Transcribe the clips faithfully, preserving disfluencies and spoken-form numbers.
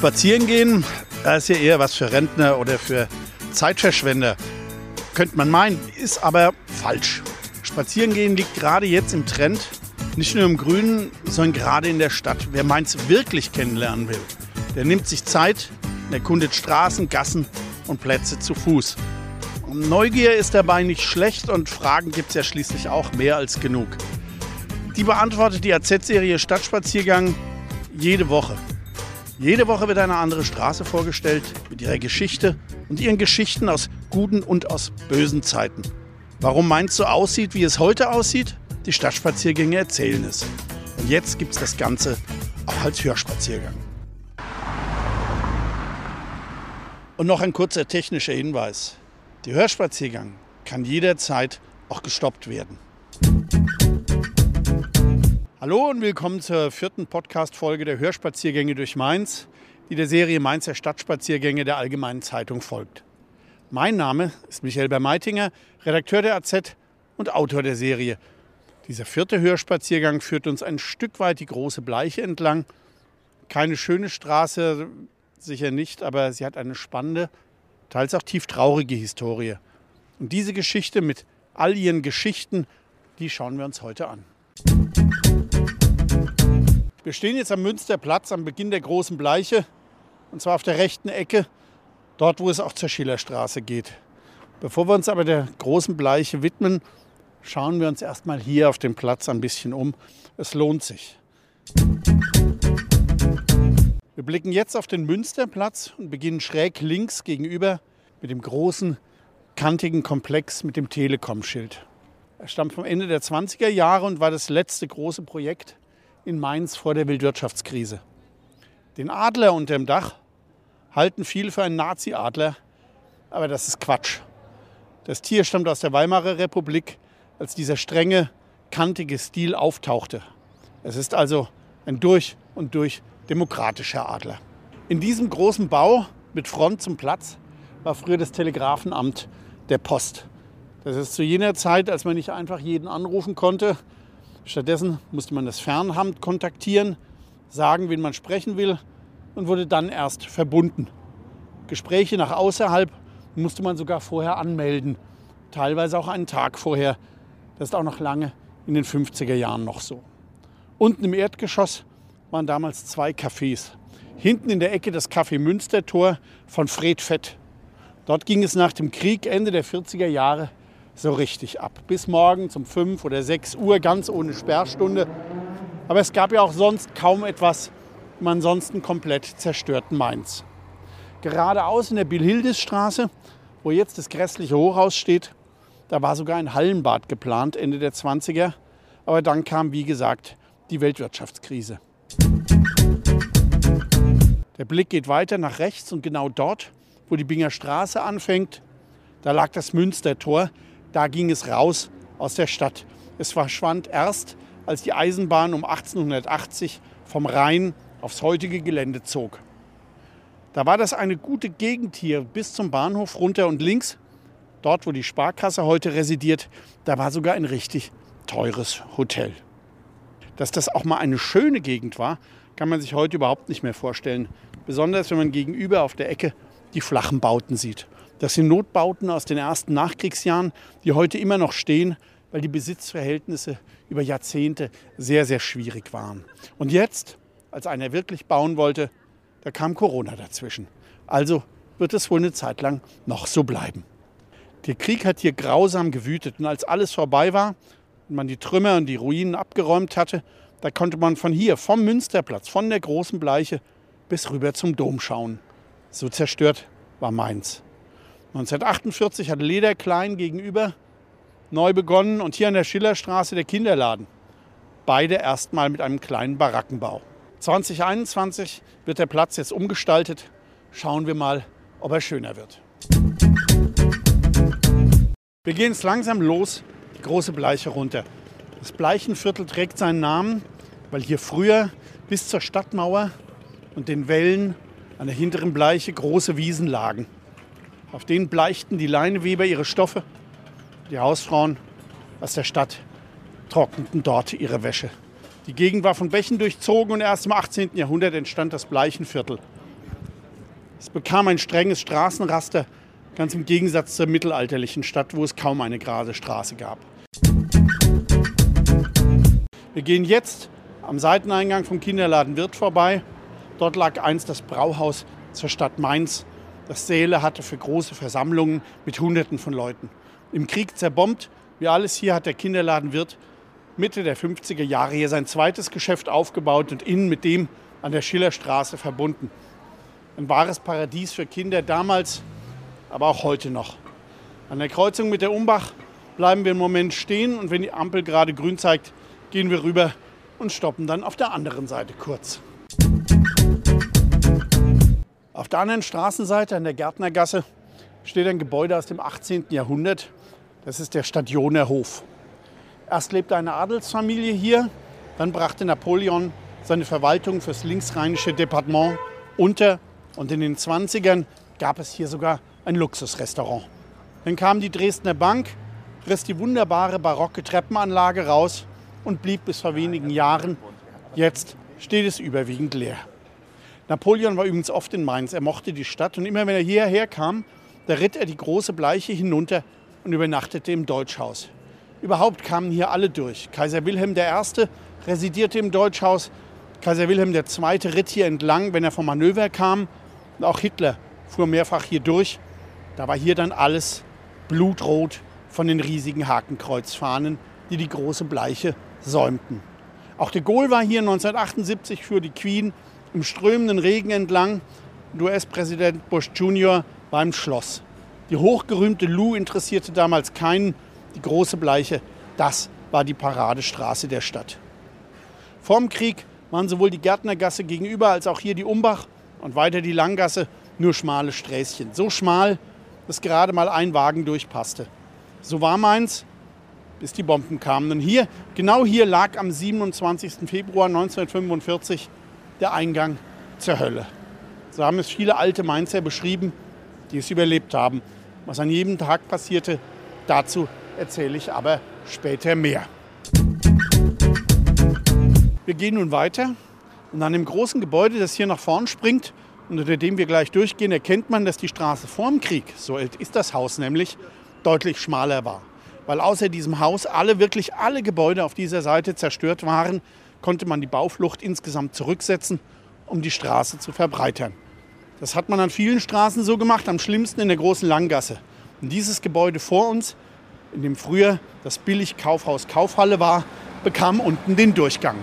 Spazieren gehen, das ist ja eher was für Rentner oder für Zeitverschwender. Könnte man meinen, ist aber falsch. Spazieren gehen liegt gerade jetzt im Trend, nicht nur im Grünen, sondern gerade in der Stadt. Wer Mainz wirklich kennenlernen will, der nimmt sich Zeit und erkundet Straßen, Gassen und Plätze zu Fuß. Und Neugier ist dabei nicht schlecht und Fragen gibt es ja schließlich auch mehr als genug. Die beantwortet die A Z-Serie Stadtspaziergang jede Woche. Jede Woche wird eine andere Straße vorgestellt mit ihrer Geschichte und ihren Geschichten aus guten und aus bösen Zeiten. Warum Mainz so aussieht, wie es heute aussieht? Die Stadtspaziergänge erzählen es. Und jetzt gibt es das Ganze auch als Hörspaziergang. Und noch ein kurzer technischer Hinweis. Der Hörspaziergang kann jederzeit auch gestoppt werden. Hallo und willkommen zur vierten Podcast-Folge der Hörspaziergänge durch Mainz, die der Serie Mainzer Stadtspaziergänge der Allgemeinen Zeitung folgt. Mein Name ist Michael Bermeitinger, Redakteur der A Z und Autor der Serie. Dieser vierte Hörspaziergang führt uns ein Stück weit die Große Bleiche entlang. Keine schöne Straße, sicher nicht, aber sie hat eine spannende, teils auch tief traurige Historie. Und diese Geschichte mit all ihren Geschichten, die schauen wir uns heute an. Wir stehen jetzt am Münsterplatz am Beginn der Großen Bleiche, und zwar auf der rechten Ecke, dort wo es auch zur Schillerstraße geht. Bevor wir uns aber der Großen Bleiche widmen, schauen wir uns erstmal hier auf dem Platz ein bisschen um. Es lohnt sich. Wir blicken jetzt auf den Münsterplatz und beginnen schräg links gegenüber mit dem großen, kantigen Komplex mit dem Telekom-Schild. Er stammt vom Ende der zwanziger Jahre und war das letzte große Projekt in Mainz vor der Weltwirtschaftskrise. Den Adler unterm Dach halten viele für einen Nazi-Adler, aber das ist Quatsch. Das Tier stammt aus der Weimarer Republik, als dieser strenge, kantige Stil auftauchte. Es ist also ein durch und durch demokratischer Adler. In diesem großen Bau mit Front zum Platz war früher das Telegrafenamt der Post. Das ist zu jener Zeit, als man nicht einfach jeden anrufen konnte. Stattdessen musste man das Fernhamt kontaktieren, sagen, wen man sprechen will und wurde dann erst verbunden. Gespräche nach außerhalb musste man sogar vorher anmelden, teilweise auch einen Tag vorher. Das ist auch noch lange in den fünfziger Jahren noch so. Unten im Erdgeschoss waren damals zwei Cafés. Hinten in der Ecke das Café Münstertor von Fred Fett. Dort ging es nach dem Krieg Ende der vierziger Jahre so richtig ab. Bis morgens um fünf oder sechs Uhr, ganz ohne Sperrstunde. Aber es gab ja auch sonst kaum etwas im ansonsten komplett zerstörten Mainz. Geradeaus in der Bill-Hildes-Straße, wo jetzt das grässliche Hochhaus steht, da war sogar ein Hallenbad geplant, Ende der zwanziger. Aber dann kam, wie gesagt, die Weltwirtschaftskrise. Der Blick geht weiter nach rechts und genau dort, wo die Binger Straße anfängt, da lag das Münstertor. Da ging es raus aus der Stadt. Es verschwand erst, als die Eisenbahn um achtzehnhundertachtzig vom Rhein aufs heutige Gelände zog. Da war das eine gute Gegend hier bis zum Bahnhof runter und links, dort wo die Sparkasse heute residiert, da war sogar ein richtig teures Hotel. Dass das auch mal eine schöne Gegend war, kann man sich heute überhaupt nicht mehr vorstellen. Besonders wenn man gegenüber auf der Ecke die flachen Bauten sieht. Das sind Notbauten aus den ersten Nachkriegsjahren, die heute immer noch stehen, weil die Besitzverhältnisse über Jahrzehnte sehr, sehr schwierig waren. Und jetzt, als einer wirklich bauen wollte, da kam Corona dazwischen. Also wird es wohl eine Zeit lang noch so bleiben. Der Krieg hat hier grausam gewütet und als alles vorbei war und man die Trümmer und die Ruinen abgeräumt hatte, da konnte man von hier, vom Münsterplatz, von der Großen Bleiche bis rüber zum Dom schauen. So zerstört war Mainz. neunzehnhundertachtundvierzig hat Lederklein gegenüber neu begonnen und hier an der Schillerstraße der Kinderladen. Beide erstmal mit einem kleinen Barackenbau. zwanzig einundzwanzig wird der Platz jetzt umgestaltet. Schauen wir mal, ob er schöner wird. Wir gehen jetzt langsam los, die Große Bleiche runter. Das Bleichenviertel trägt seinen Namen, weil hier früher bis zur Stadtmauer und den Wällen an der hinteren Bleiche große Wiesen lagen. Auf denen bleichten die Leineweber ihre Stoffe. Die Hausfrauen aus der Stadt trockneten dort ihre Wäsche. Die Gegend war von Bächen durchzogen und erst im achtzehnten Jahrhundert entstand das Bleichenviertel. Es bekam ein strenges Straßenraster, ganz im Gegensatz zur mittelalterlichen Stadt, wo es kaum eine gerade Straße gab. Wir gehen jetzt am Seiteneingang vom Kinderladen Wirth vorbei. Dort lag einst das Brauhaus zur Stadt Mainz, das Säle hatte für große Versammlungen mit Hunderten von Leuten. Im Krieg zerbombt, wie alles hier, hat der Kinderladen Wirth Mitte der fünfziger Jahre hier sein zweites Geschäft aufgebaut und innen mit dem an der Schillerstraße verbunden. Ein wahres Paradies für Kinder damals, aber auch heute noch. An der Kreuzung mit der Umbach bleiben wir im Moment stehen und wenn die Ampel gerade grün zeigt, gehen wir rüber und stoppen dann auf der anderen Seite kurz. Auf der anderen Straßenseite, an der Gärtnergasse, steht ein Gebäude aus dem achtzehnten Jahrhundert. Das ist der Stadioner Hof. Erst lebte eine Adelsfamilie hier, dann brachte Napoleon seine Verwaltung fürs linksrheinische Departement unter und in den zwanzigern gab es hier sogar ein Luxusrestaurant. Dann kam die Dresdner Bank, riss die wunderbare barocke Treppenanlage raus und blieb bis vor wenigen Jahren. Jetzt steht es überwiegend leer. Napoleon war übrigens oft in Mainz. Er mochte die Stadt und immer wenn er hierher kam, da ritt er die große Bleiche hinunter und übernachtete im Deutschhaus. Überhaupt kamen hier alle durch. Kaiser Wilhelm der Erste residierte im Deutschhaus. Kaiser Wilhelm der Zweite ritt hier entlang, wenn er vom Manöver kam. Und auch Hitler fuhr mehrfach hier durch. Da war hier dann alles blutrot von den riesigen Hakenkreuzfahnen, die die große Bleiche säumten. Auch de Gaulle war hier neunzehnhundertachtundsiebzig für die Queen im strömenden Regen entlang. U S-Präsident Bush Junior war im Schloss. Die hochgerühmte Lou interessierte damals keinen. Die große Bleiche, das war die Paradestraße der Stadt. Vorm Krieg waren sowohl die Gärtnergasse gegenüber als auch hier die Umbach und weiter die Langgasse nur schmale Sträßchen. So schmal, dass gerade mal ein Wagen durchpasste. So war Mainz, bis die Bomben kamen. Und hier, genau hier lag am siebenundzwanzigsten Februar neunzehnhundertfünfundvierzig der Eingang zur Hölle. So haben es viele alte Mainzer beschrieben, die es überlebt haben. Was an jedem Tag passierte, dazu erzähle ich aber später mehr. Wir gehen nun weiter und an dem großen Gebäude, das hier nach vorn springt und unter dem wir gleich durchgehen, erkennt man, dass die Straße vor dem Krieg, so alt ist das Haus nämlich, deutlich schmaler war. Weil außer diesem Haus alle, wirklich alle Gebäude auf dieser Seite zerstört waren, konnte man die Bauflucht insgesamt zurücksetzen, um die Straße zu verbreitern. Das hat man an vielen Straßen so gemacht, am schlimmsten in der großen Langgasse. Und dieses Gebäude vor uns, in dem früher das Billigkaufhaus Kaufhalle war, bekam unten den Durchgang.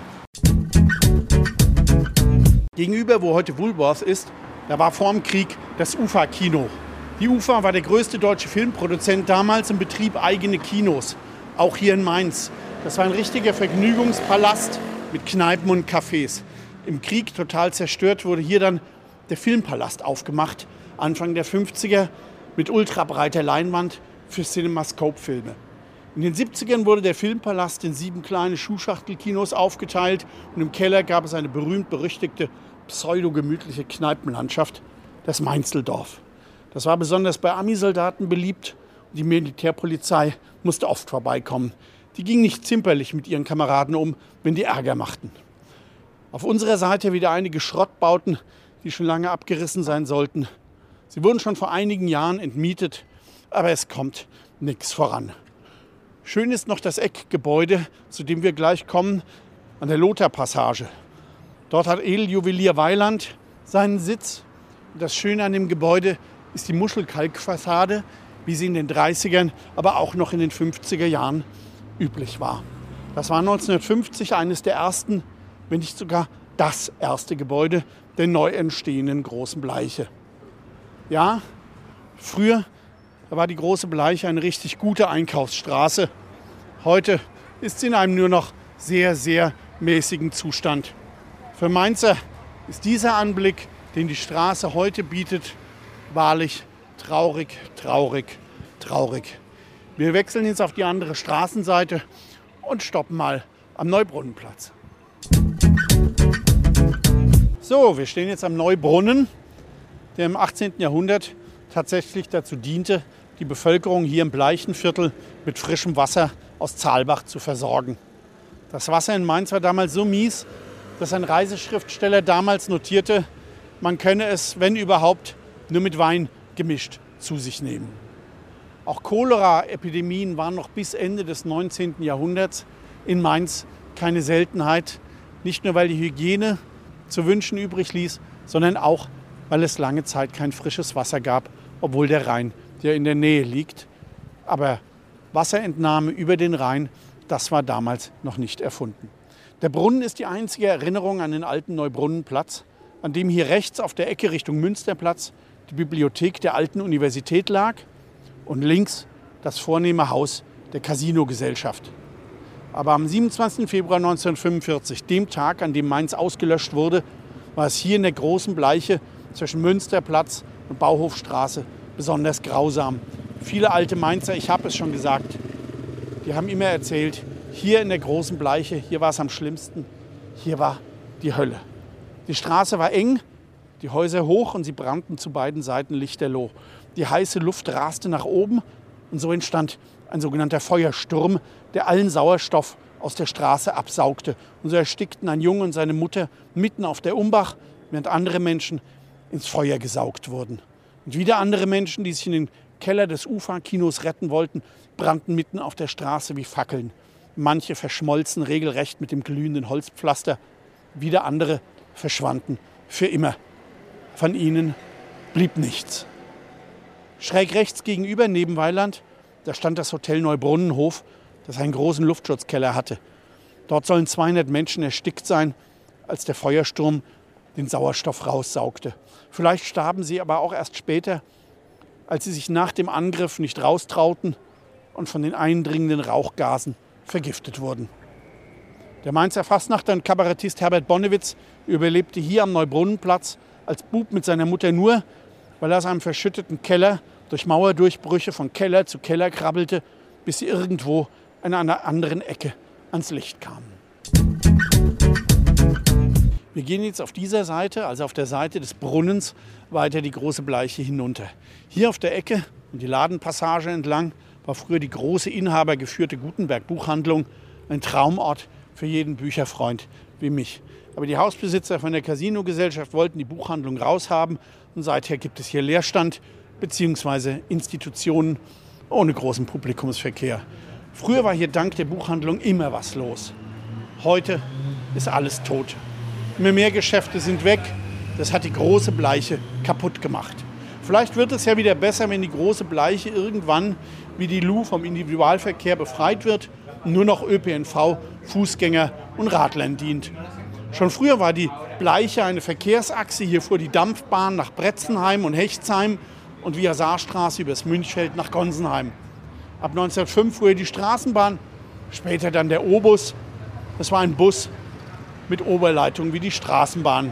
Gegenüber, wo heute Woolworth ist, da war vor dem Krieg das UFA-Kino. Die UFA war der größte deutsche Filmproduzent damals und betrieb eigene Kinos, auch hier in Mainz. Das war ein richtiger Vergnügungspalast mit Kneipen und Cafés. Im Krieg total zerstört wurde hier dann der Filmpalast aufgemacht, Anfang der fünfziger, mit ultrabreiter Leinwand für CinemaScope-Filme. In den siebzigern wurde der Filmpalast in sieben kleine Schuhschachtelkinos aufgeteilt und im Keller gab es eine berühmt-berüchtigte, pseudo-gemütliche Kneipenlandschaft, das Mainzeldorf. Das war besonders bei Amisoldaten beliebt und die Militärpolizei musste oft vorbeikommen. Die ging nicht zimperlich mit ihren Kameraden um, wenn die Ärger machten. Auf unserer Seite wieder einige Schrottbauten, die schon lange abgerissen sein sollten. Sie wurden schon vor einigen Jahren entmietet, aber es kommt nichts voran. Schön ist noch das Eckgebäude, zu dem wir gleich kommen, an der Lothar-Passage. Dort hat Edeljuwelier Weiland seinen Sitz. Und das Schöne an dem Gebäude ist die Muschelkalkfassade, wie sie in den dreißigern, aber auch noch in den fünfziger Jahren üblich war. Das war neunzehnhundertfünfzig eines der ersten, wenn nicht sogar das erste Gebäude der neu entstehenden Großen Bleiche. Ja, früher war die Große Bleiche eine richtig gute Einkaufsstraße. Heute ist sie in einem nur noch sehr, sehr mäßigen Zustand. Für Mainzer ist dieser Anblick, den die Straße heute bietet, wahrlich traurig, traurig, traurig. Wir wechseln jetzt auf die andere Straßenseite und stoppen mal am Neubrunnenplatz. So, wir stehen jetzt am Neubrunnen, der im achtzehnten Jahrhundert tatsächlich dazu diente, die Bevölkerung hier im Bleichenviertel mit frischem Wasser aus Zahlbach zu versorgen. Das Wasser in Mainz war damals so mies, dass ein Reiseschriftsteller damals notierte, man könne es, wenn überhaupt, nur mit Wein gemischt zu sich nehmen. Auch Cholera-Epidemien waren noch bis Ende des neunzehnten Jahrhunderts in Mainz keine Seltenheit. Nicht nur, weil die Hygiene zu wünschen übrig ließ, sondern auch, weil es lange Zeit kein frisches Wasser gab, obwohl der Rhein ja in der Nähe liegt. Aber Wasserentnahme über den Rhein, das war damals noch nicht erfunden. Der Brunnen ist die einzige Erinnerung an den alten Neubrunnenplatz, an dem hier rechts auf der Ecke Richtung Münsterplatz die Bibliothek der Alten Universität lag und links das vornehme Haus der Casino-Gesellschaft. Aber am siebenundzwanzigsten Februar neunzehnhundertfünfundvierzig, dem Tag, an dem Mainz ausgelöscht wurde, war es hier in der großen Bleiche zwischen Münsterplatz und Bauhofstraße besonders grausam. Viele alte Mainzer, ich habe es schon gesagt, die haben immer erzählt, hier in der großen Bleiche, hier war es am schlimmsten, hier war die Hölle. Die Straße war eng, die Häuser hoch und sie brannten zu beiden Seiten lichterloh. Die heiße Luft raste nach oben und so entstand ein sogenannter Feuersturm, der allen Sauerstoff aus der Straße absaugte. Und so erstickten ein Junge und seine Mutter mitten auf der Umbach, während andere Menschen ins Feuer gesaugt wurden. Und wieder andere Menschen, die sich in den Keller des Ufa-Kinos retten wollten, brannten mitten auf der Straße wie Fackeln. Manche verschmolzen regelrecht mit dem glühenden Holzpflaster, wieder andere verschwanden für immer. Von ihnen blieb nichts. Schräg rechts gegenüber, neben Weiland, da stand das Hotel Neubrunnenhof, das einen großen Luftschutzkeller hatte. Dort sollen zweihundert Menschen erstickt sein, als der Feuersturm den Sauerstoff raussaugte. Vielleicht starben sie aber auch erst später, als sie sich nach dem Angriff nicht raustrauten und von den eindringenden Rauchgasen vergiftet wurden. Der Mainzer Fastnachter und Kabarettist Herbert Bonnewitz überlebte hier am Neubrunnenplatz als Bub mit seiner Mutter nur, weil er aus einem verschütteten Keller durch Mauerdurchbrüche von Keller zu Keller krabbelte, bis sie irgendwo an einer anderen Ecke ans Licht kamen. Wir gehen jetzt auf dieser Seite, also auf der Seite des Brunnens, weiter die große Bleiche hinunter. Hier auf der Ecke und die Ladenpassage entlang war früher die große inhabergeführte Gutenberg-Buchhandlung, ein Traumort für jeden Bücherfreund wie mich. Aber die Hausbesitzer von der Casino-Gesellschaft wollten die Buchhandlung raushaben und seither gibt es hier Leerstand bzw. Institutionen ohne großen Publikumsverkehr. Früher war hier dank der Buchhandlung immer was los. Heute ist alles tot. Immer mehr Geschäfte sind weg. Das hat die große Bleiche kaputt gemacht. Vielleicht wird es ja wieder besser, wenn die große Bleiche irgendwann wie die Lu vom Individualverkehr befreit wird und nur noch Ö P N V, Fußgänger und Radlern dient. Schon früher war die Bleiche eine Verkehrsachse. Hier fuhr die Dampfbahn nach Bretzenheim und Hechtsheim und via Saarstraße übers Münchfeld nach Gonsenheim. Ab neunzehnhundertfünf fuhr hier die Straßenbahn, später dann der O-Bus. Das war ein Bus mit Oberleitung wie die Straßenbahn.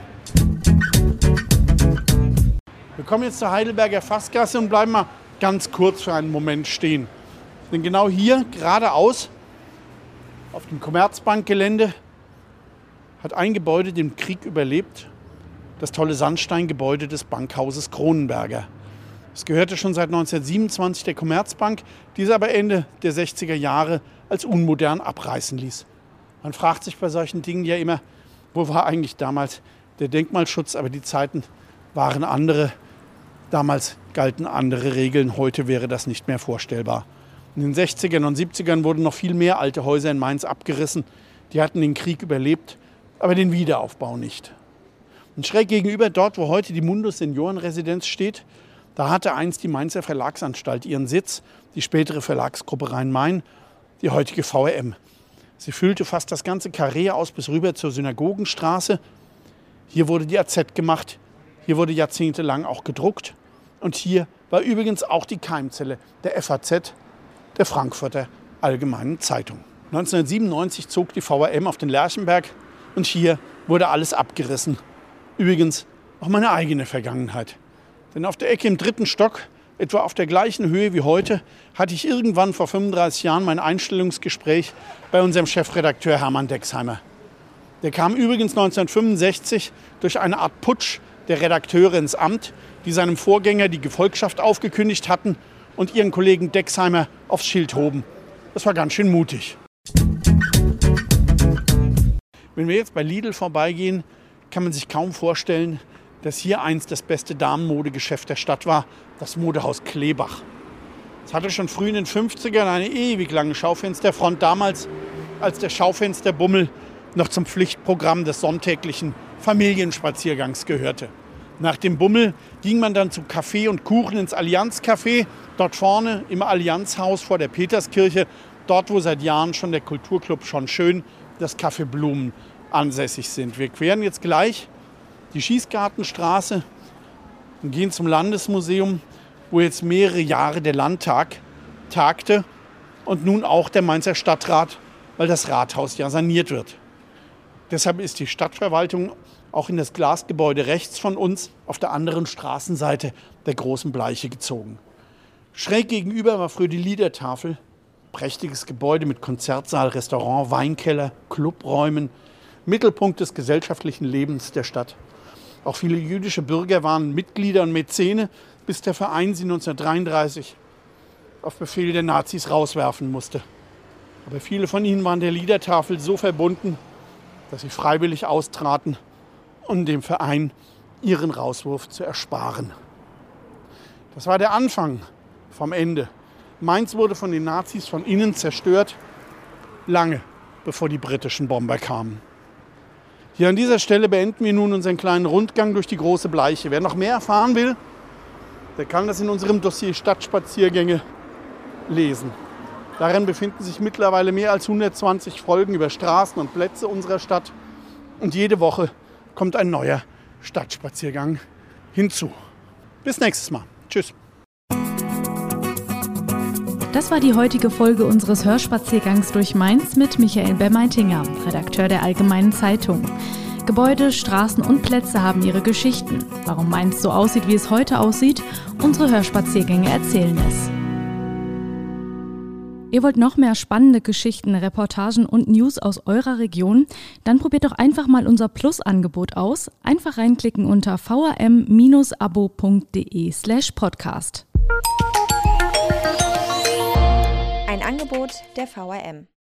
Wir kommen jetzt zur Heidelberger Fassgasse und bleiben mal ganz kurz für einen Moment stehen. Denn genau hier, geradeaus, auf dem Commerzbankgelände, hat ein Gebäude den Krieg überlebt, das tolle Sandsteingebäude des Bankhauses Kronenberger. Es gehörte schon seit neunzehnhundertsiebenundzwanzig der Commerzbank, diese aber Ende der sechziger Jahre als unmodern abreißen ließ. Man fragt sich bei solchen Dingen ja immer, wo war eigentlich damals der Denkmalschutz? Aber die Zeiten waren andere. Damals galten andere Regeln, heute wäre das nicht mehr vorstellbar. In den sechzigern und siebzigern wurden noch viel mehr alte Häuser in Mainz abgerissen. Die hatten den Krieg überlebt, aber den Wiederaufbau nicht. Und schräg gegenüber, dort wo heute die Mundus Seniorenresidenz steht, da hatte einst die Mainzer Verlagsanstalt ihren Sitz, die spätere Verlagsgruppe Rhein-Main, die heutige V R M. Sie füllte fast das ganze Karree aus bis rüber zur Synagogenstraße. Hier wurde die A Z gemacht, hier wurde jahrzehntelang auch gedruckt. Und hier war übrigens auch die Keimzelle der F A Z, der Frankfurter Allgemeinen Zeitung. neunzehnhundertsiebenundneunzig zog die V R M auf den Lerchenberg und hier wurde alles abgerissen. Übrigens auch meine eigene Vergangenheit. Denn auf der Ecke im dritten Stock, etwa auf der gleichen Höhe wie heute, hatte ich irgendwann vor fünfunddreißig Jahren mein Einstellungsgespräch bei unserem Chefredakteur Hermann Dexheimer. Der kam übrigens neunzehnhundertfünfundsechzig durch eine Art Putsch der Redakteure ins Amt, die seinem Vorgänger die Gefolgschaft aufgekündigt hatten und ihren Kollegen Dexheimer aufs Schild hoben. Das war ganz schön mutig. Wenn wir jetzt bei Lidl vorbeigehen, kann man sich kaum vorstellen, dass hier einst das beste Damenmodegeschäft der Stadt war, das Modehaus Kleebach. Es hatte schon früh in den fünfzigern eine ewig lange Schaufensterfront, damals als der Schaufensterbummel noch zum Pflichtprogramm des sonntäglichen Familienspaziergangs gehörte. Nach dem Bummel ging man dann zu Kaffee und Kuchen ins Allianz-Café, dort vorne im Allianzhaus vor der Peterskirche, dort wo seit Jahren schon der Kulturclub Schon Schön, das Café Blumen ansässig sind. Wir queren jetzt gleich die Schießgartenstraße und gehen zum Landesmuseum, wo jetzt mehrere Jahre der Landtag tagte und nun auch der Mainzer Stadtrat, weil das Rathaus ja saniert wird. Deshalb ist die Stadtverwaltung auch in das Glasgebäude rechts von uns auf der anderen Straßenseite der großen Bleiche gezogen. Schräg gegenüber war früher die Liedertafel, prächtiges Gebäude mit Konzertsaal, Restaurant, Weinkeller, Clubräumen, Mittelpunkt des gesellschaftlichen Lebens der Stadt. Auch viele jüdische Bürger waren Mitglieder und Mäzene, bis der Verein sie neunzehnhundertdreiunddreißig auf Befehl der Nazis rauswerfen musste. Aber viele von ihnen waren der Liedertafel so verbunden, dass sie freiwillig austraten, um dem Verein ihren Rauswurf zu ersparen. Das war der Anfang vom Ende. Mainz wurde von den Nazis von innen zerstört, lange bevor die britischen Bomber kamen. Hier an dieser Stelle beenden wir nun unseren kleinen Rundgang durch die große Bleiche. Wer noch mehr erfahren will, der kann das in unserem Dossier Stadtspaziergänge lesen. Darin befinden sich mittlerweile mehr als hundertzwanzig Folgen über Straßen und Plätze unserer Stadt. Und jede Woche kommt ein neuer Stadtspaziergang hinzu. Bis nächstes Mal. Tschüss. Das war die heutige Folge unseres Hörspaziergangs durch Mainz mit Michael Bermeitinger, Redakteur der Allgemeinen Zeitung. Gebäude, Straßen und Plätze haben ihre Geschichten. Warum Mainz so aussieht, wie es heute aussieht, unsere Hörspaziergänge erzählen es. Ihr wollt noch mehr spannende Geschichten, Reportagen und News aus eurer Region? Dann probiert doch einfach mal unser Plus-Angebot aus. Einfach reinklicken unter v r m Bindestrich abo punkt d e slash podcast. Ein Angebot der V R M.